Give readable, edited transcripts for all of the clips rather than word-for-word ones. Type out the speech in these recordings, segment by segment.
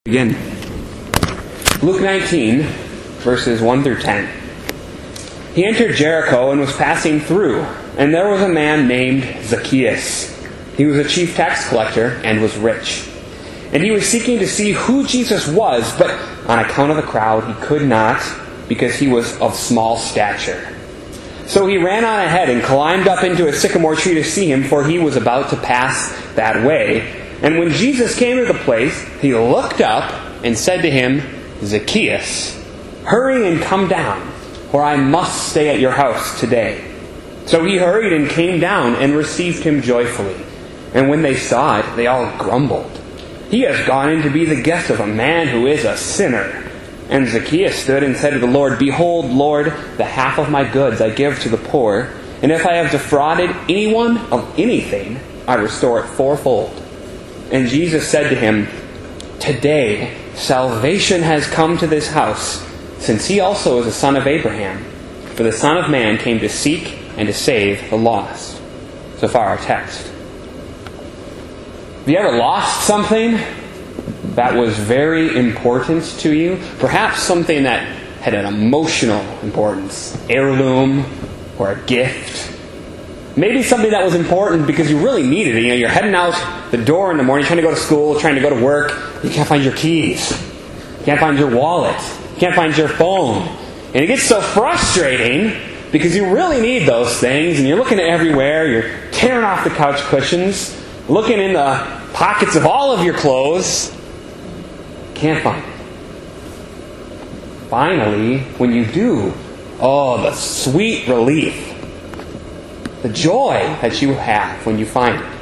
Begin. Luke 19, verses 1 through 10. He entered Jericho and was passing through, and there was a man named Zacchaeus. He was a chief tax collector and was rich. And he was seeking to see who Jesus was, but on account of the crowd he could not, because he was of small stature. So he ran on ahead and climbed up into a sycamore tree to see him, for he was about to pass that way. And when Jesus came to the place, he looked up and said to him, "Zacchaeus, hurry and come down, for I must stay at your house today." So he hurried and came down and received him joyfully. And when they saw it, they all grumbled. "He has gone in to be the guest of a man who is a sinner." And Zacchaeus stood and said to the Lord, "Behold, Lord, the half of my goods I give to the poor, and if I have defrauded anyone of anything, I restore it fourfold." And Jesus said to him, "Today salvation has come to this house, since he also is a son of Abraham. For the Son of Man came to seek and to save the lost." So far our text. Have you ever lost something that was very important to you? Perhaps something that had an emotional importance, heirloom or a gift. Maybe something that was important because you really needed it. You're heading out the door in the morning, trying to go to school, trying to go to work. You can't find your keys. You can't find your wallet. You can't find your phone. And it gets so frustrating because you really need those things, and you're looking everywhere. You're tearing off the couch cushions, looking in the pockets of all of your clothes. Can't find it. Finally, when you do, the sweet relief. The joy that you have when you find it.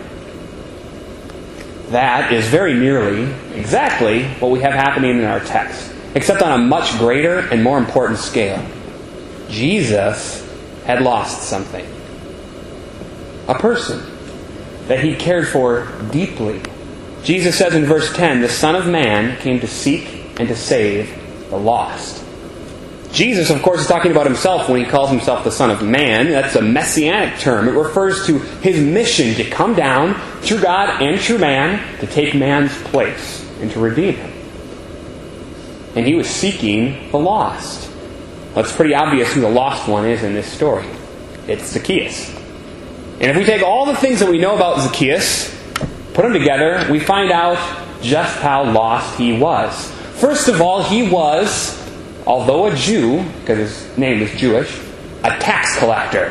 That is very nearly exactly what we have happening in our text, except on a much greater and more important scale. Jesus had lost something. A person that he cared for deeply. Jesus says in verse 10, "The Son of Man came to seek and to save the lost." Jesus, of course, is talking about himself when he calls himself the Son of Man. That's a messianic term. It refers to his mission to come down, true God and true man, to take man's place and to redeem him. And he was seeking the lost. Well, it's pretty obvious who the lost one is in this story. It's Zacchaeus. And if we take all the things that we know about Zacchaeus, put them together, we find out just how lost he was. First of all, he was, although a Jew, because his name is Jewish, a tax collector.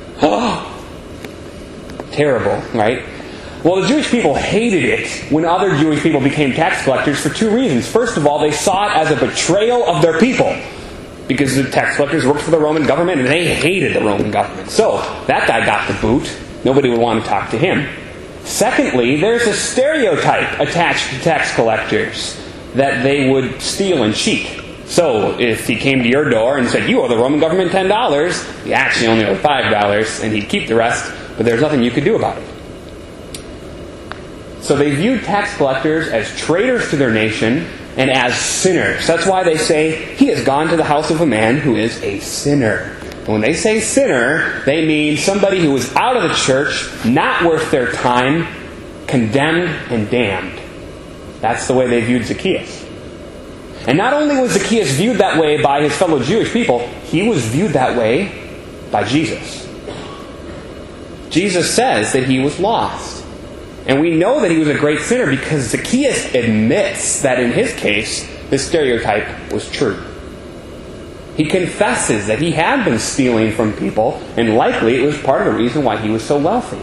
Terrible, right? Well, the Jewish people hated it when other Jewish people became tax collectors for two reasons. First of all, they saw it as a betrayal of their people, because the tax collectors worked for the Roman government and they hated the Roman government. So, that guy got the boot. Nobody would want to talk to him. Secondly, there's a stereotype attached to tax collectors that they would steal and cheat. So, if he came to your door and said, "You owe the Roman government $10, he actually only owed $5, and he'd keep the rest, but there's nothing you could do about it. So they viewed tax collectors as traitors to their nation and as sinners. That's why they say, "He has gone to the house of a man who is a sinner." And when they say sinner, they mean somebody who was out of the church, not worth their time, condemned and damned. That's the way they viewed Zacchaeus. And not only was Zacchaeus viewed that way by his fellow Jewish people, he was viewed that way by Jesus. Jesus says that he was lost. And we know that he was a great sinner because Zacchaeus admits that in his case, this stereotype was true. He confesses that he had been stealing from people, and likely it was part of the reason why he was so wealthy.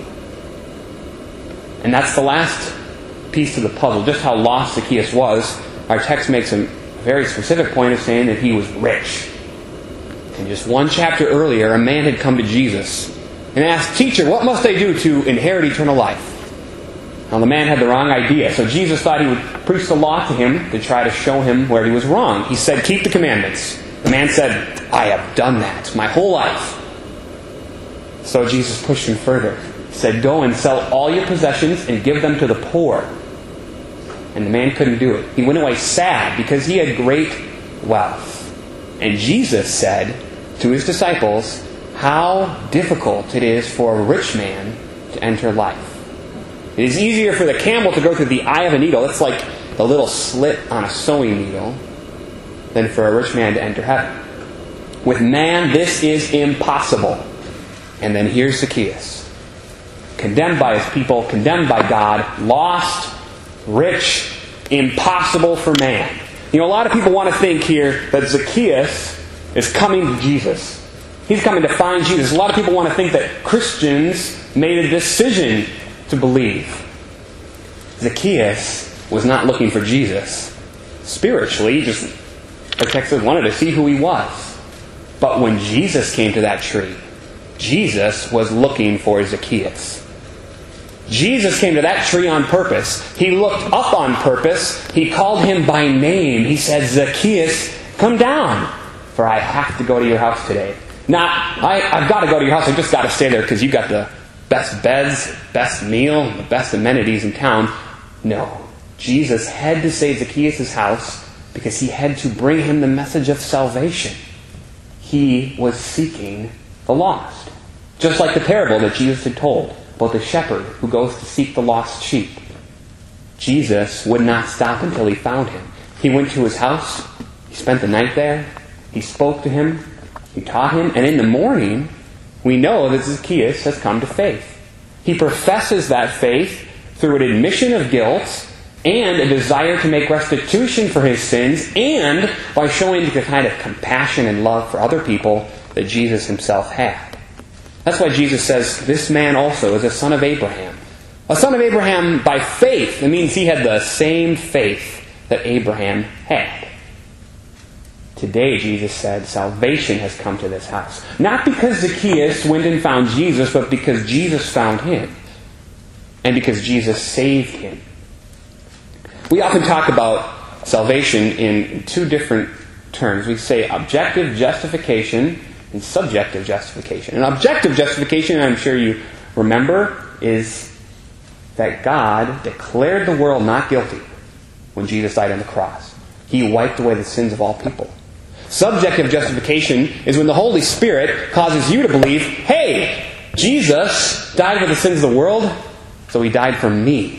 And that's the last piece of the puzzle, just how lost Zacchaeus was. Our text makes a very specific point of saying that he was rich. And just one chapter earlier, a man had come to Jesus and asked, "Teacher, what must I do to inherit eternal life?" Now the man had the wrong idea, so Jesus thought he would preach the law to him to try to show him where he was wrong. He said, "Keep the commandments." The man said, "I have done that my whole life." So Jesus pushed him further. He said, "Go and sell all your possessions and give them to the poor." And the man couldn't do it. He went away sad because he had great wealth. And Jesus said to his disciples, how difficult it is for a rich man to enter life. It is easier for the camel to go through the eye of a needle. It's like the little slit on a sewing needle than for a rich man to enter heaven. With man, this is impossible. And then here's Zacchaeus, condemned by his people, condemned by God, lost, rich, impossible for man. A lot of people want to think here that Zacchaeus is coming to Jesus. He's coming to find Jesus. A lot of people want to think that Christians made a decision to believe. Zacchaeus was not looking for Jesus. Spiritually, he just, the text says, wanted to see who he was. But when Jesus came to that tree, Jesus was looking for Zacchaeus. Jesus came to that tree on purpose. He looked up on purpose. He called him by name. He said, Zacchaeus, come down, for I have to go to your house today. Not, I've got to go to your house. I just got to stay there because you've got the best beds, best meal, the best amenities in town. No. Jesus had to save Zacchaeus' house because he had to bring him the message of salvation. He was seeking the lost. Just like the parable that Jesus had told about the shepherd who goes to seek the lost sheep. Jesus would not stop until he found him. He went to his house. He spent the night there. He spoke to him. He taught him. And in the morning, we know that Zacchaeus has come to faith. He professes that faith through an admission of guilt and a desire to make restitution for his sins, and by showing the kind of compassion and love for other people that Jesus himself had. That's why Jesus says, this man also is a son of Abraham. A son of Abraham by faith. It means he had the same faith that Abraham had. Today, Jesus said, salvation has come to this house. Not because Zacchaeus went and found Jesus, but because Jesus found him. And because Jesus saved him. We often talk about salvation in two different terms. We say objective justification and subjective justification. And objective justification, I'm sure you remember, is that God declared the world not guilty when Jesus died on the cross. He wiped away the sins of all people. Subjective justification is when the Holy Spirit causes you to believe, hey, Jesus died for the sins of the world, so he died for me.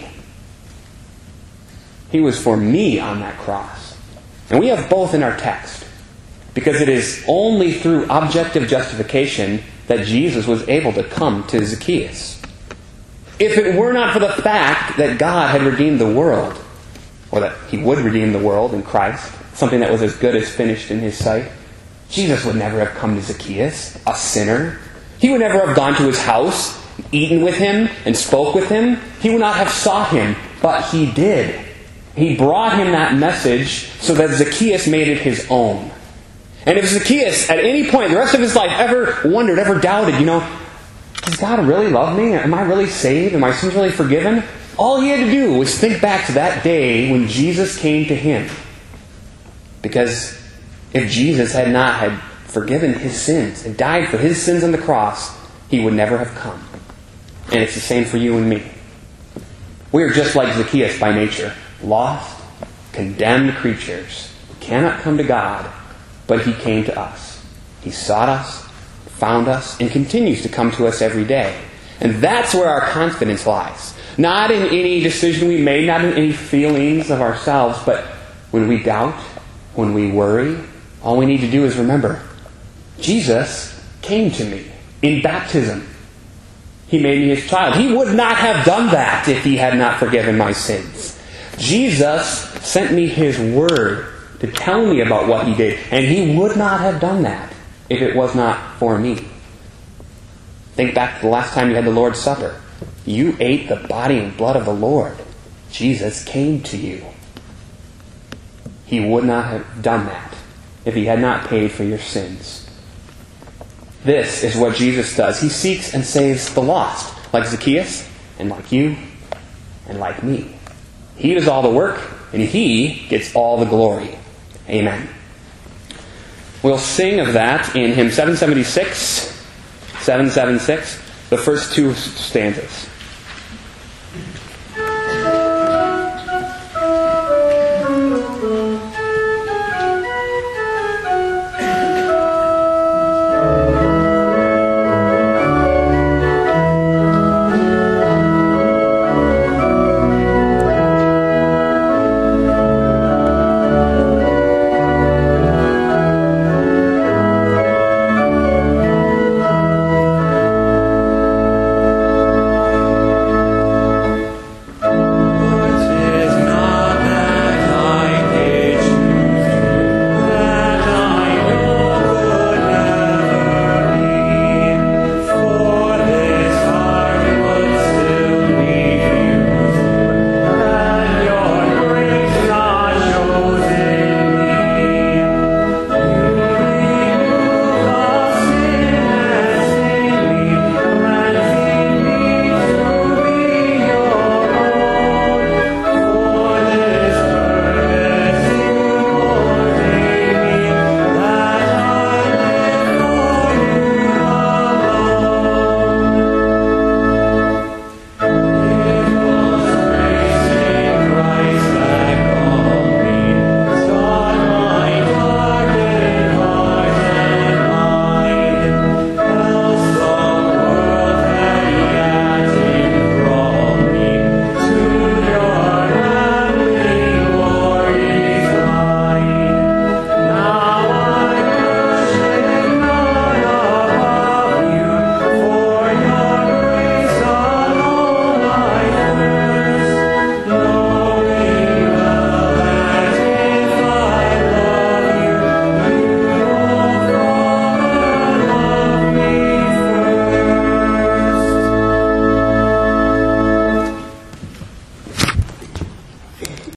He was for me on that cross. And we have both in our text. Because it is only through objective justification that Jesus was able to come to Zacchaeus. If it were not for the fact that God had redeemed the world, or that he would redeem the world in Christ, something that was as good as finished in his sight, Jesus would never have come to Zacchaeus, a sinner. He would never have gone to his house, eaten with him, and spoke with him. He would not have sought him, but he did. He brought him that message so that Zacchaeus made it his own. And if Zacchaeus, at any point, the rest of his life, ever wondered, ever doubted, does God really love me? Am I really saved? Am my sins really forgiven? All he had to do was think back to that day when Jesus came to him. Because if Jesus had not had forgiven his sins and died for his sins on the cross, he would never have come. And it's the same for you and me. We are just like Zacchaeus by nature. Lost, condemned creatures who cannot come to God, but he came to us. He sought us, found us, and continues to come to us every day. And that's where our confidence lies. Not in any decision we made, not in any feelings of ourselves, but when we doubt, when we worry, all we need to do is remember, Jesus came to me in baptism. He made me his child. He would not have done that if he had not forgiven my sins. Jesus sent me his word to tell me about what he did. And he would not have done that if it was not for me. Think back to the last time you had the Lord's Supper. You ate the body and blood of the Lord. Jesus came to you. He would not have done that if he had not paid for your sins. This is what Jesus does. He seeks and saves the lost, like Zacchaeus, and like you, and like me. He does all the work, and he gets all the glory. Amen. We'll sing of that in hymn 776, 776, the first two stanzas.